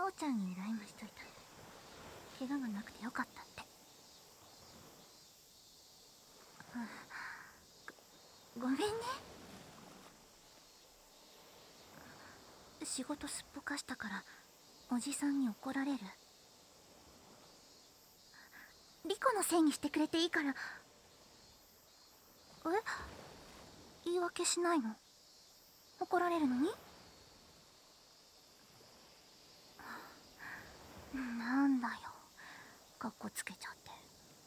おちゃんに LINE しといた。怪我がなくてよかったって。ごめんね。仕事すっぽかしたからおじさんに怒られる。リコのせいにしてくれていいから。言い訳しないの？怒られるのに？なんだよ、かっこつけちゃって。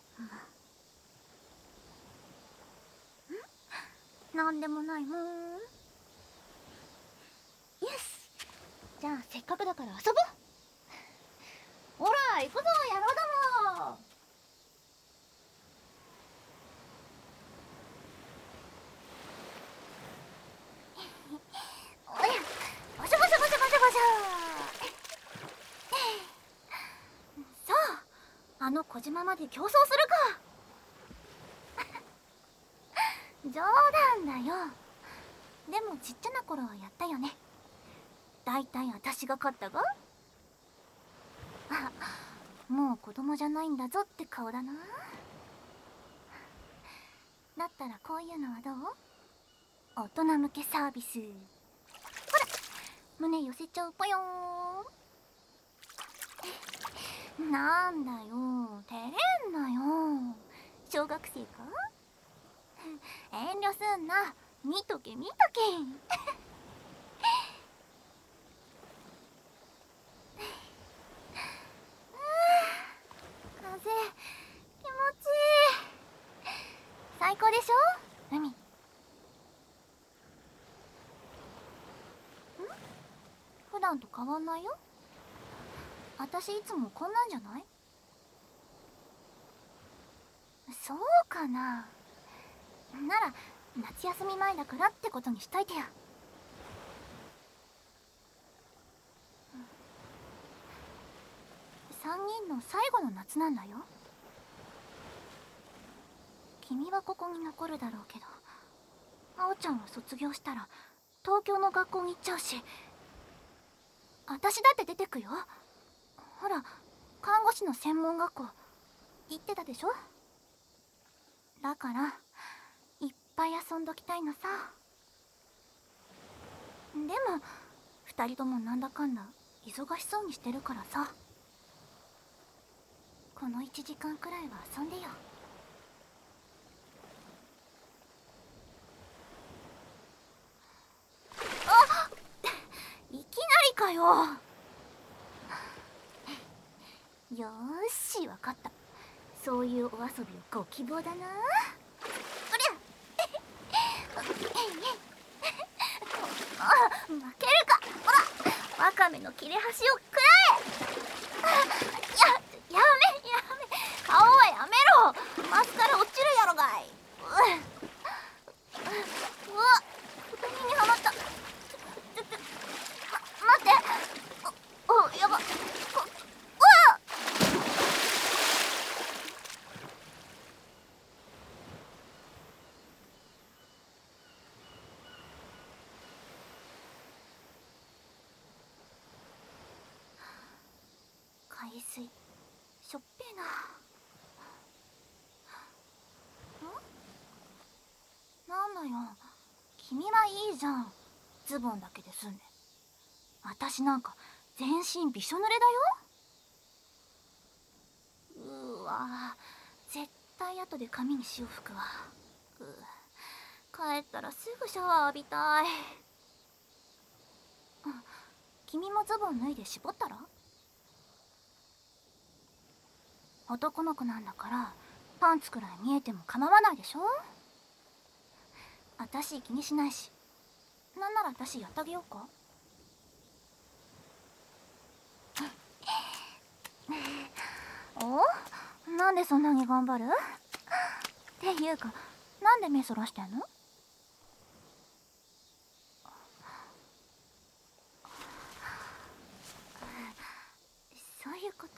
なんでもないもん。よし、じゃあせっかくだから遊ぼう。ほら行くぞ、野郎ども。おや、バシャバシャバシャバシャバシャ。さあ、あの小島まで競争するか。冗談だよ。でもちっちゃな頃はやったよね。だいたい私が勝ったが。もう子供じゃないんだぞって顔だな。だったらこういうのはどう？大人向けサービス。ほら、胸寄せちゃうぽよーん。なんだよ、照れんなよ。小学生か？遠慮すんな。見とけ見とけ。風、気持ちいい。最高でしょ、海。普段と変わんないよ。私いつもこんなんじゃない？そうかな。なら夏休み前だからってことにしといてよ。3人の最後の夏なんだよ。君はここに残るだろうけど、あおちゃんは卒業したら東京の学校に行っちゃうし、私だって出てくよ。ほら、看護師の専門学校行ってたでしょ。だからいっぱい遊んどきたいのさ。でも2人ともなんだかんだ忙しそうにしてるからさ、この1時間くらいは遊んでよ。あっ、いきなりかよ。よーし、わかった。そういうお遊びをご希望だな。おりゃ負けるか。ほら、ワカメの切れ端をくらえ。やめ顔はやめろ。マスから落ちるやろがい。うわ、太ももにはまった。待って。やば。海水しょっぺーな。なんだよ、君はいいじゃん。ズボンだけで済んで。私なんか全身びしょ濡れだよ。うわ、絶対後で髪に塩吹くわ。帰ったらすぐシャワー浴びたい。君もズボン脱いで絞ったら？男の子なんだからパンツくらい見えても構わないでしょ。私気にしないし、なんなら私やってあげようか。お？なんでそんなに頑張る？っていうか、なんで目そらしてんの？そういうこと。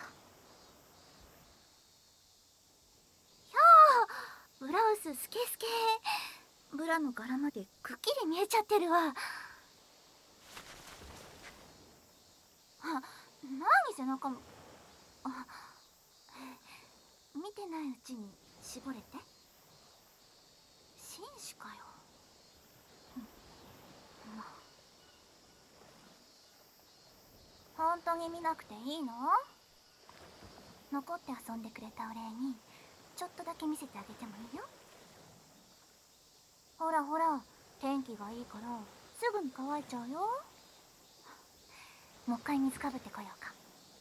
ひゃー、ブラウススケスケ。ブラの柄までくっきり見えちゃってるわ。 何背中も。あ、見てないうちに絞れて。紳士かよ。まあ、本当に見なくていいの？残って遊んでくれたお礼にちょっとだけ見せてあげてもいいよ。ほらほら、天気がいいからすぐに乾いちゃうよ。もう一回水かぶってこようか。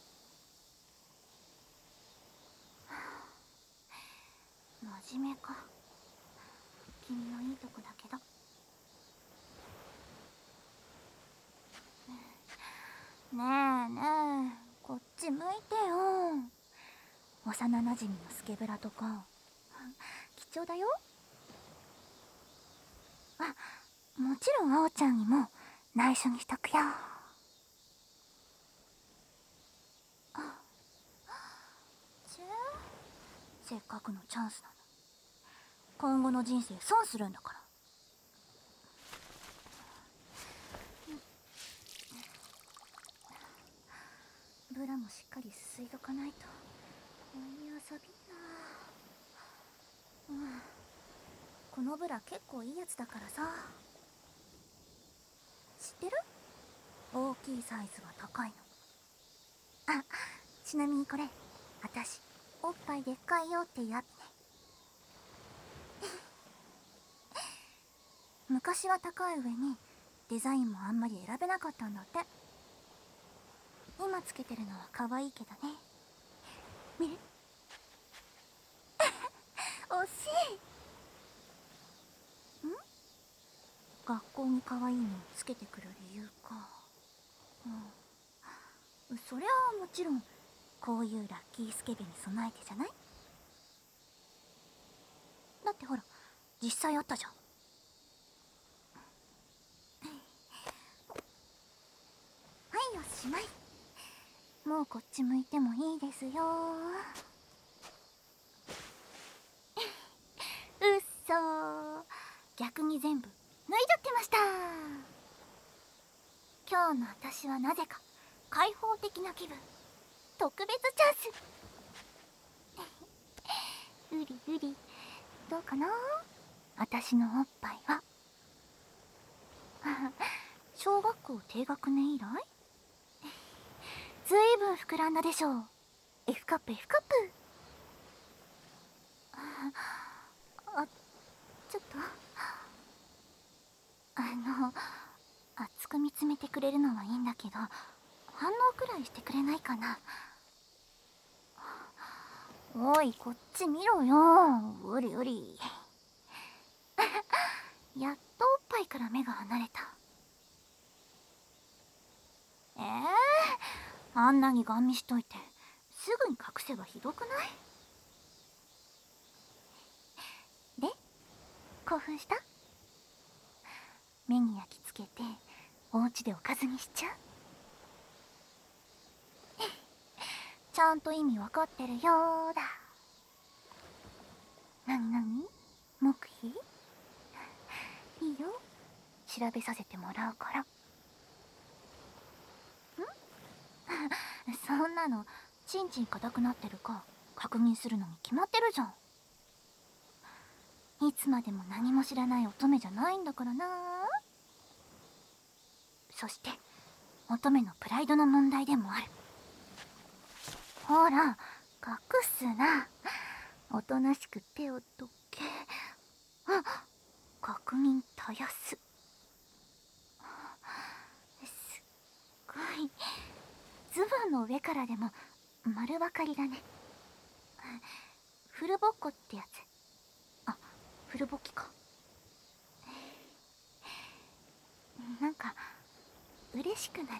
真面目か。君のいいとこだけど。ねえねえ、こっち向いてよ。幼なじみのスケブラとか貴重だよ。あ、もちろんあおちゃんにも内緒にしとくよ。せっかくのチャンスなの。今後の人生損するんだから。ブラもしっかりすすいどかないとおい遊びな。このブラ結構いいやつだからさ。知ってる？大きいサイズが高いの。あ、ちなみにこれ私おっぱいでっかいよっていうアピね。昔は高い上にデザインもあんまり選べなかったんだって。今つけてるのは可愛いけどね。見る？惜しい。学校に可愛いのをつけてくる理由か。そりゃあもちろんこういうラッキースケベに備えてじゃない？だってほら実際あったじゃん。はい、おしまい。もうこっち向いてもいいですよ。うっそー、逆に全部脱いじゃってました。今日の私はなぜか開放的な気分。特別チャンス。うりうり、どうかな？私のおっぱいは。小学校低学年以来？ずいぶん膨らんだでしょう。F カップ F カップ。ちょっと熱く見つめてくれるのはいいんだけど、反応くらいしてくれないかな。おい、こっち見ろよ。うりうり。やっとおっぱいから目が離れた。あんなにガン見しといてすぐに隠せばひどくない？で、興奮した？目に焼き付けてお家でおかずにしちゃう？ちゃんと意味わかってるよーだ。なになに？黙秘？いいよ、調べさせてもらうから。そんなのチンチン硬くなってるか確認するのに決まってるじゃん。いつまでも何も知らない乙女じゃないんだからな。そして乙女のプライドの問題でもある。ほら、隠すな。おとなしく手をどけ。確認たやす。すっごい。ズボンの上からでも丸分かりだね。フルボッコってやつ。あ、フルボッキか。なんか嬉しくなるね。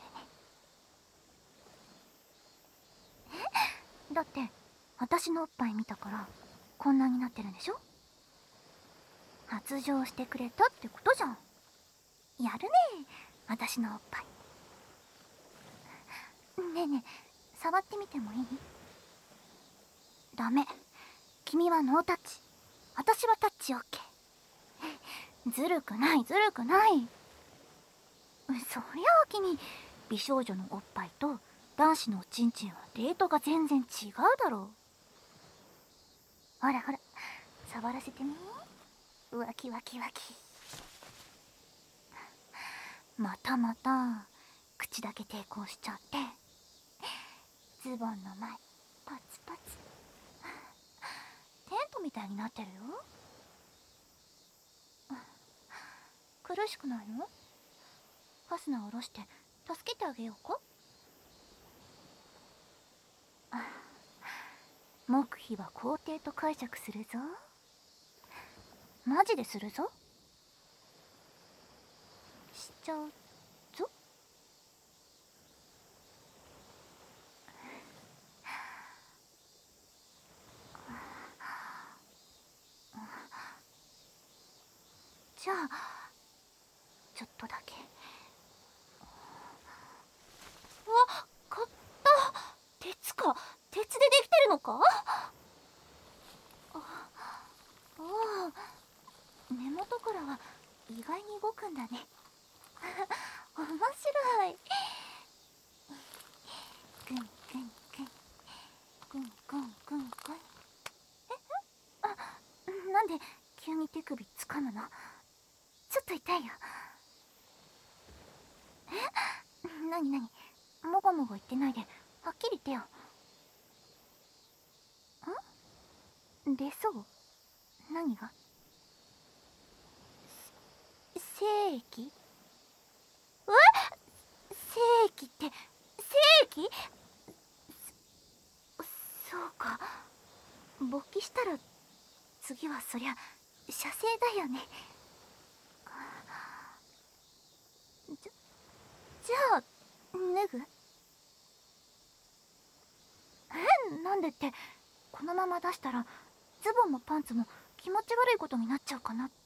だって私のおっぱい見たからこんなになってるんでしょ？発情してくれたってことじゃん。やるね、私のおっぱい。ねえねえ、触ってみてもいい？ダメ、君はノータッチ、私はタッチオッケー。ずるくないずるくない。そりゃあ君美少女のおっぱいと男子のおちんちんはレートが全然違うだろう。ほらほら、触らせてみ。わきわきわき。またまた口だけ抵抗しちゃって、ズボンの前パツパツ。テントみたいになってるよ。苦しくないの？ファスナー下ろして助けてあげようか。黙秘は肯定と解釈するぞ。マジでするぞ。しちゃうぞ。じゃあちょっとだけ。わ、買った。鉄か。鉄でできてるのか。ああ、根元からは意外に動くんだね。面白い。ぐんぐんぐんぐんぐんぐんぐん。なんで急に手首つかむの？ちょっと痛いよ。なになに、もごもご言ってないではっきり言ってよ。出そう？何が？精液？精液って精液？そうか。勃起したら次はそりゃ射精だよね。じゃあ脱ぐ？なんでって、このまま出したらズボンもパンツも気持ち悪いことになっちゃうかなって。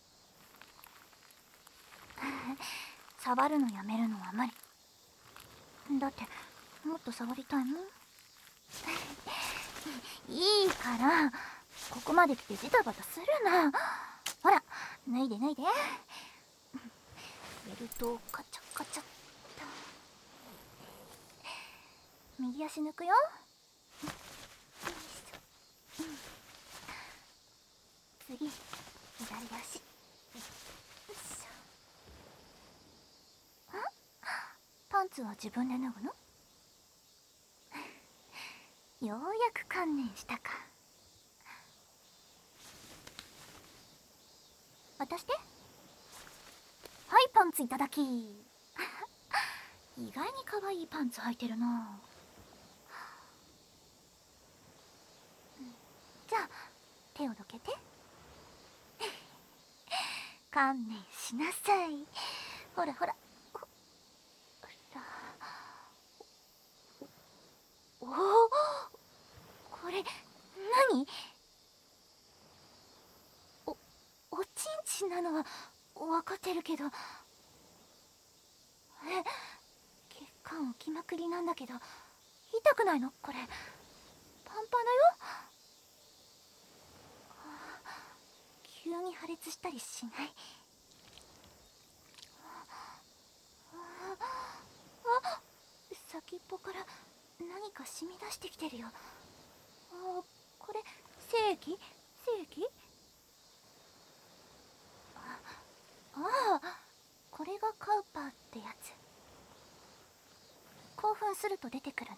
触るのやめるのは無理だって。もっと触りたいもん。いいからここまで来てジタバタするな。ほら脱いで脱いで。ベルトをカチャカチャっと。右足抜くよ。次左足。パンツは自分で脱ぐの？ようやく観念したか。渡して。はい、パンツいただき。意外に可愛いパンツ履いてるな。じゃあ手をどけて。観念しなさい。ほらほら。おお、これ何？おちんちんなのは分かってるけど、血管起きまくりなんだけど、痛くないのこれ？パンパンだよ。急に破裂したりしない？先っぽから何か染み出してきてるよ。これ精液？精液？これがカウパーってやつ。興奮すると出てくる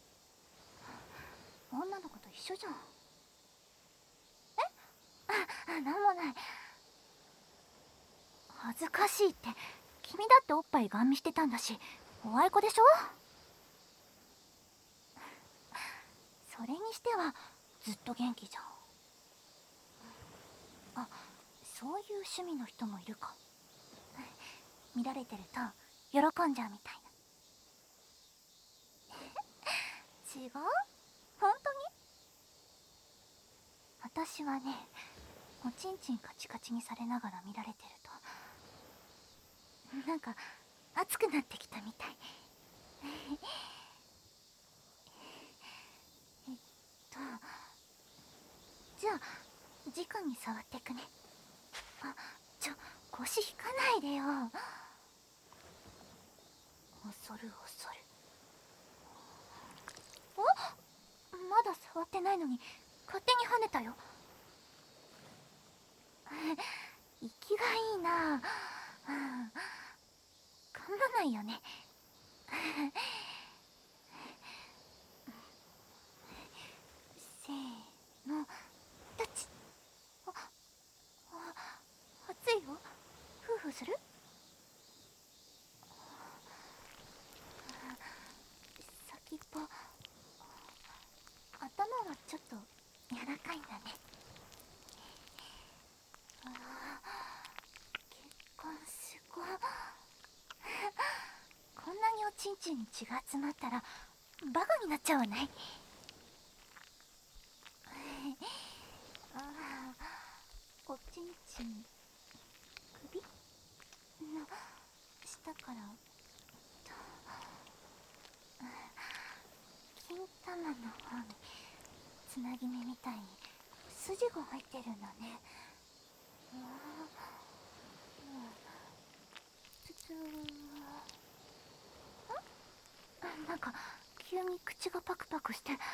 の。女の子と一緒じゃん。なんもない。恥ずかしいって。君だっておっぱいガン見してたんだし、おあいこでしょ。それにしてはずっと元気じゃん。そういう趣味の人もいるか。見られてると喜んじゃうみたいな。違う？本当に？私はね、おちんちんカチカチにされながら見られてるとなんか熱くなってきたみたい。じゃあ直に触ってくね。腰引かないでよ。恐る恐る。 触ってないのに勝手に跳ねたよ。息がいいな。噛まないよね。せーの、タッチ。熱いよ。フーフーする？先っぽ、頭はちょっと柔らかいんだね。結婚すごい。こんなにおちんちんに血が集まったらバカになっちゃわない？おちんちん、首の下から金玉の方につなぎ目みたいに筋が入ってるんだね。なんか急に口がパクパクして、嘘。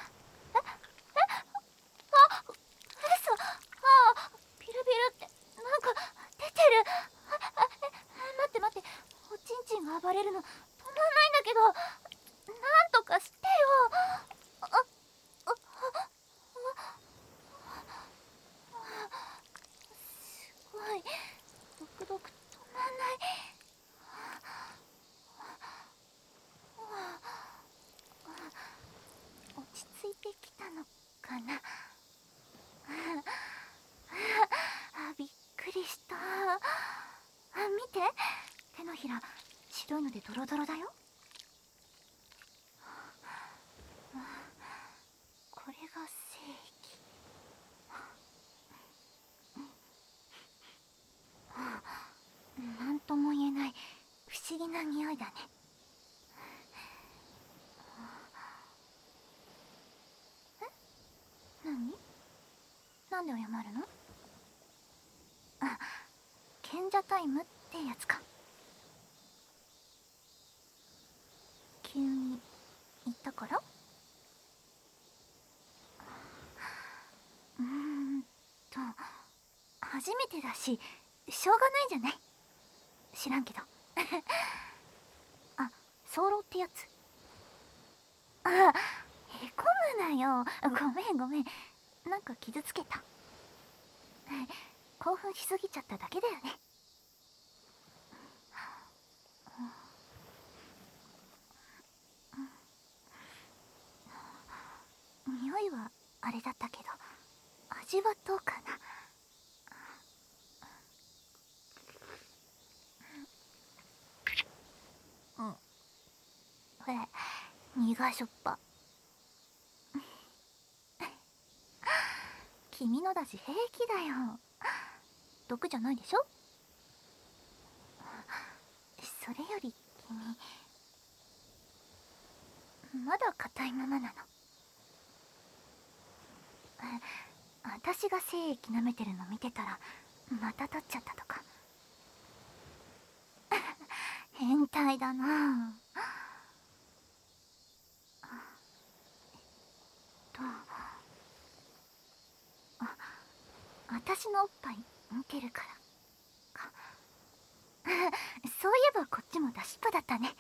ビルビルってなんか出てる。待って待って、おちんちんが暴れるの止まんないんだけど、なんとかしてよ。すごいドクドク止まんない。落ち着いてきたのかな。びっくりした。見て、手のひら白いのでドロドロだよ。これが精液。なんとも言えない不思議な匂いだね。何？なんで謝るの？賢者タイムってやつか。急に言ったから？初めてだししょうがないじゃない。知らんけど。早漏ってやつ。へこむなよ。ごめん、なんか傷つけた。興奮しすぎちゃっただけだよね。匂いはあれだったけど、味はどうかな。これ苦しょっぱ。君のだし平気だよ。毒じゃないでしょ。それより君まだ硬いままなの。私が精液舐めてるの見てたらまた立っちゃったとか。変態だな。私のおっぱい見てるからか。そういえばこっちも出しっぱだったね。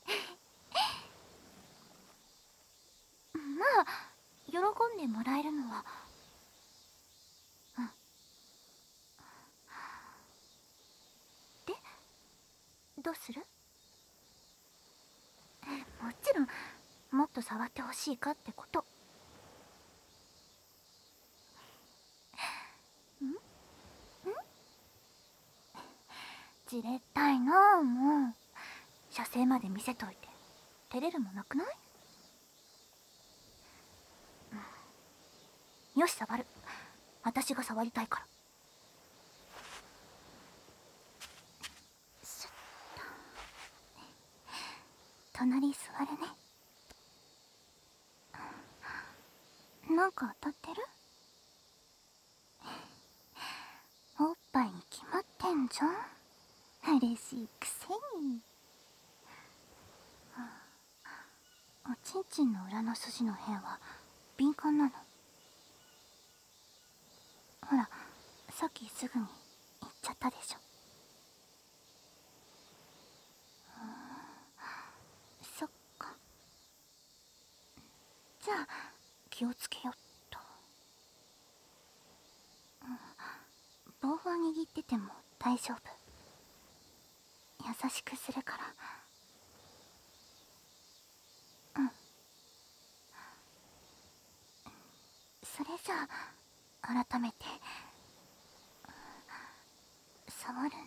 まあ喜んでもらえるのはで、どうする？もちろんもっと触ってほしいかってこと。じれったいなあ。もう射精まで見せといて照れるもなくない？よし、触る。私が触りたいから。シュッと隣座るね。なんか当たってる？おっぱいに決まってんじゃん。嬉しいくせに。おちんちんの裏の筋の辺は敏感なの？ ほら、さっきすぐに言っちゃったでしょ。そっか。じゃあ気をつけよっと。棒は握ってても大丈夫。優しくするから。うん。それじゃあ改めて触るね。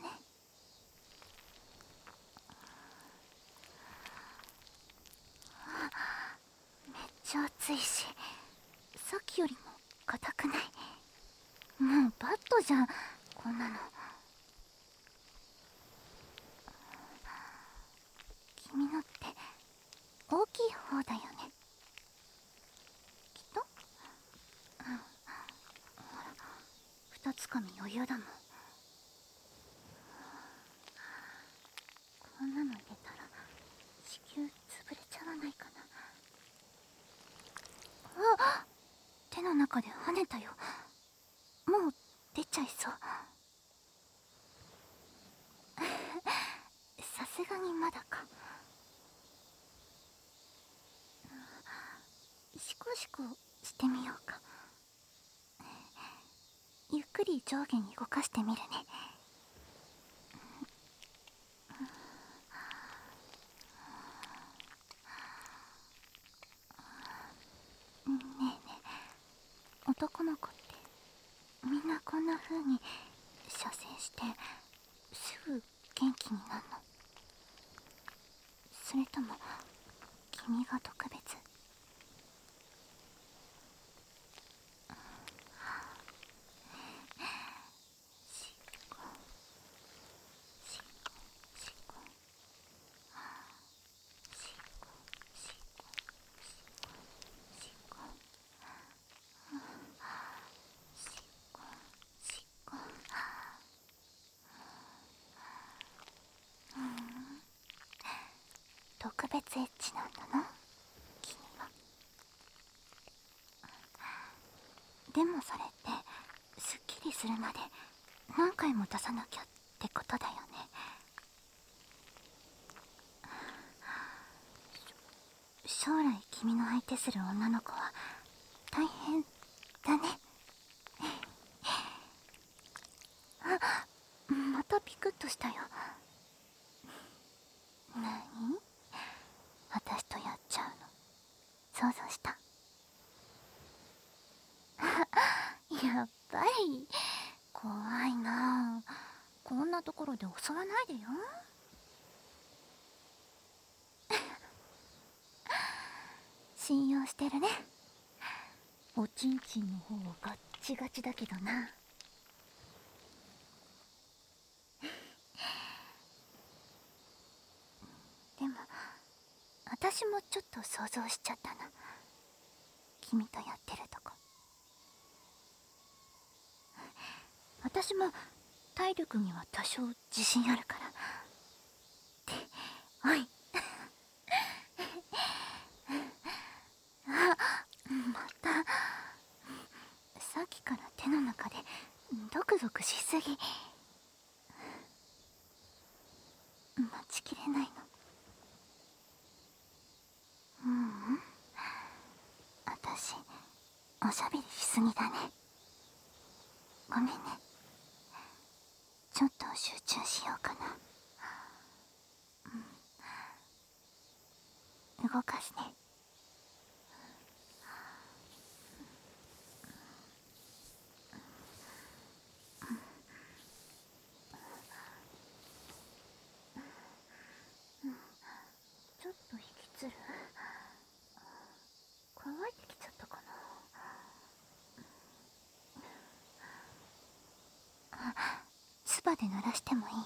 めっちゃ熱いし、さっきよりも硬くない？もうバットじゃん、こんなの。君のって大きい方だよね、きっと。うん、ほら、二つかみ余裕だもん。こんなの入れたら子宮潰れちゃわないかな。あっ、手の中で跳ねたよ。もう出ちゃいそう。さすがにまだか。シコシコしてみようか。ゆっくり上下に動かしてみるね。ねえねえ、男の子ってみんなこんな風に射精してすぐ元気になるの？それとも君が特別？しこしこしこしこしこしこしこしこ。特別エッチなんだな、君は。でもそれってすっきりするまで何回も出さなきゃってことだよね。将来君の相手する女の子は大変だね。あ、またピクッとしたよ。なに？私とやっちゃうの想像した？やっぱり怖いなあ。こんなところで襲わないでよ。信用してるね。おちんちんの方はガッチガチだけどな。でも私もちょっと想像しちゃったな、君とやってるとこ。私も体力には多少自信あるから。っておい。あ、またさっきから手の中でゾクゾクしすぎ。待ちきれないの。私おしゃべりしすぎだね。ごめんね。ちょっと集中しようかな。動かすね。ちょっと引きつる？乾いてきちゃったかな。唾で濡らしてもいい？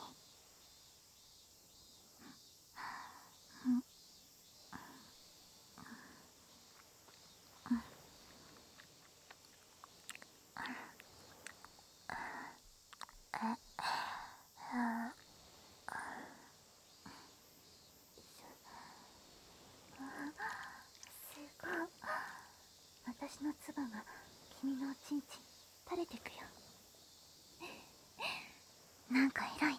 すごい。私の唾が君のおちんちん垂れてくよ。 なんか偉いね。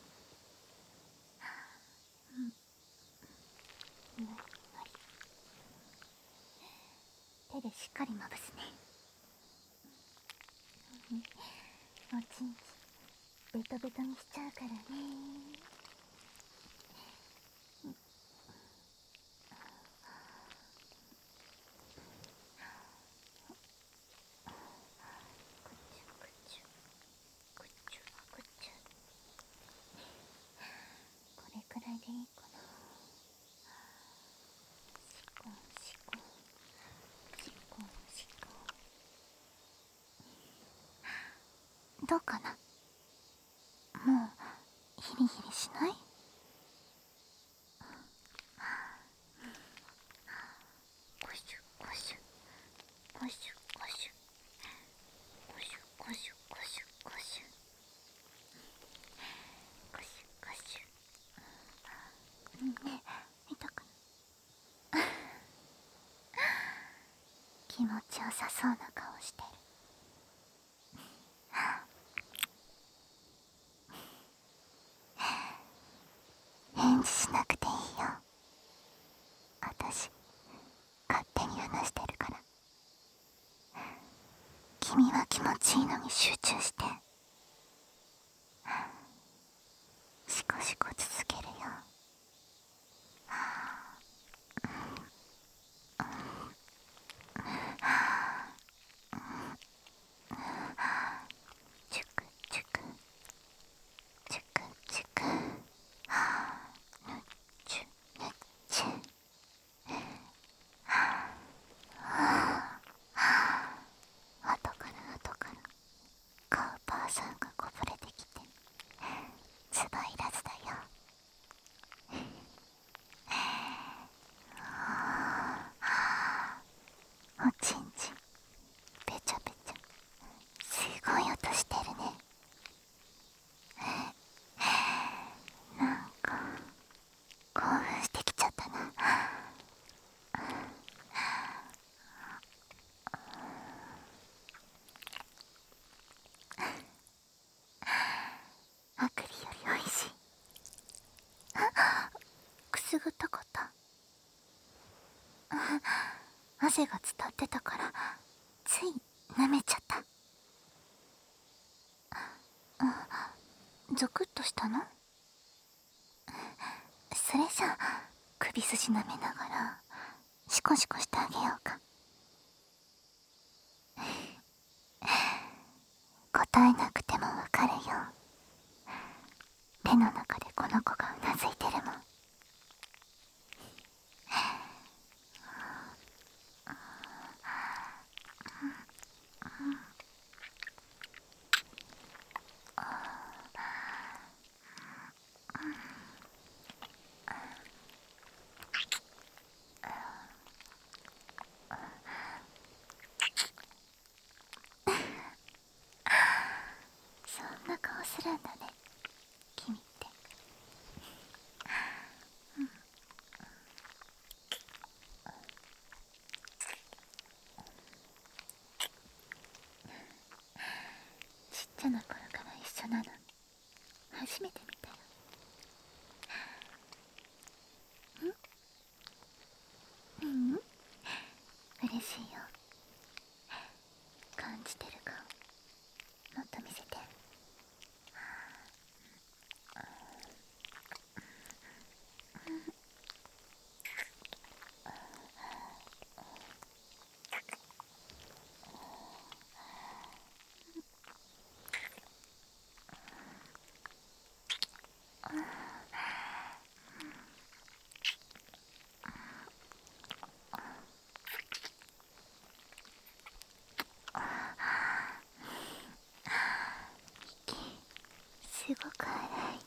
手でしっかりまぶすね。おちんちベトベトにしちゃうからね。これくらいでいいかな。シコンシコンシコンシコン。どうかな。もうヒリヒリしない？ゴシュゴシュゴシュゴシュゴシュゴシュゴシュゴシュゴシュゴシュ。ねえ、痛くない？気持ちよさそうな顔してる。返事しなくていいよ。私勝手に話してるから。君は気持ちいいのに集中して。シコシコ続けるよ。チュクチュクチュクチュク、ぬっちゅぬっちゅ。後から後からカウパーさんがこぼれてきてつばいらずだよ。おちんちんぺちゃぺちゃ、すごい音してるね。なんか興奮してきちゃったな。アクリよりおいしい。くすぐったかった。汗が伝ってたからつい舐めちゃった。ゾクッとしたの？それじゃ首筋舐めながらシコシコしてあげようか。答えなくてもわかるよ。手の中でこの子がうなずいてるもん。そんな顔するんだね、君って。ちっちゃな頃から一緒なの初めて見たよ。嬉しいよ。感じてる顔もっと見せて。すごく荒い。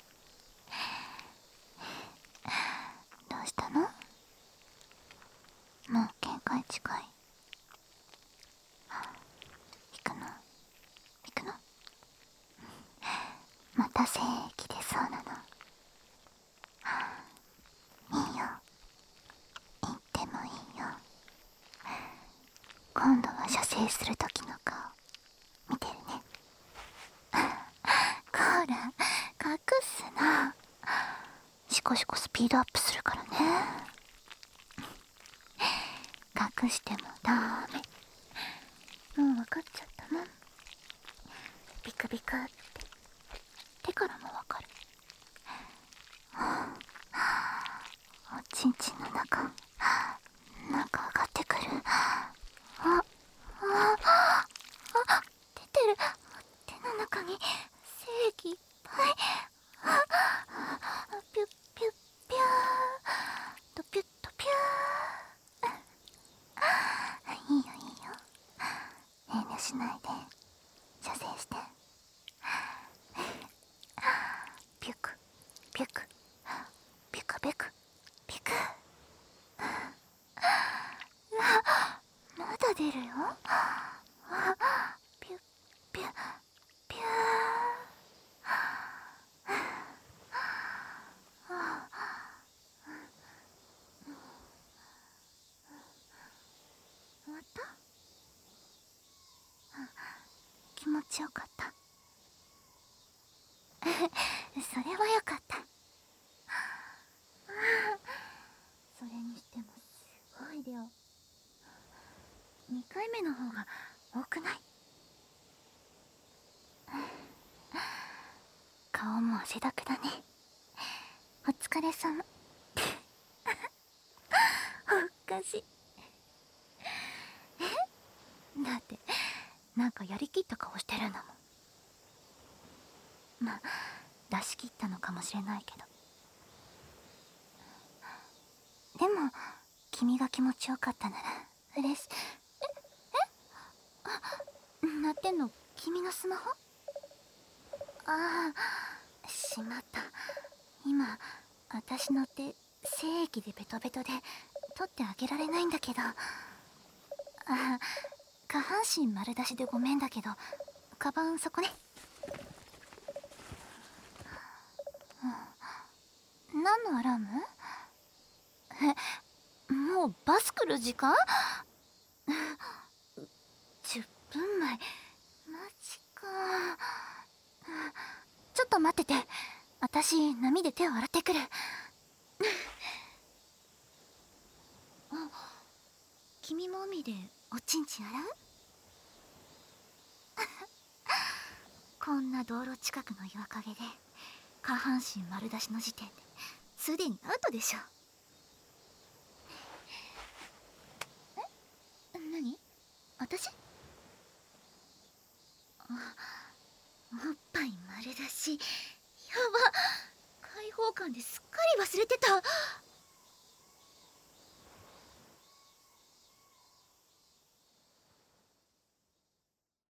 どうしたの？もう限界近い。行くの？行くの？また精液出そうなの。いいよ、行ってもいいよ。今度は射精する時の顔見てるね。こらシコシコスピードアップするからね。隠してもダメ。もう分かっちゃったもん。ビクビクって手からも分かる。おちんちんの中なんか上がってくる。出てる。手の中に精液いっぱい。ピュッピュッピューとピュッとピュー。いいよいいよ、遠慮しないで射精して。ピュクピュクピクピクピク。まだ出るよ。ピュッピュッピュー。終わった？気持ちよかった。それはよかった。それにしてもすごい量。2回目の方が多くない？顔も汗だくだね。お疲れ様。おかしい。だってなんかやりきった顔してるんだもん。まあ出し切ったのかもしれないけど。でも君が気持ちよかったなら嬉しい。鳴ってんの君のスマホ？ああ、しまった。今私の手精液でベトベトで取ってあげられないんだけど。下半身丸出しでごめんだけど、カバンそこね。何のアラーム？もうバス来る時間？10分前。マジか。ちょっと待ってて、私波で手を洗ってくる。君も海でおちんちん洗う？こんな道路近くの岩陰で下半身丸出しの時点ですでにアウトでしょ。何？私？おっぱい丸出し。やば、開放感ですっかり忘れてた。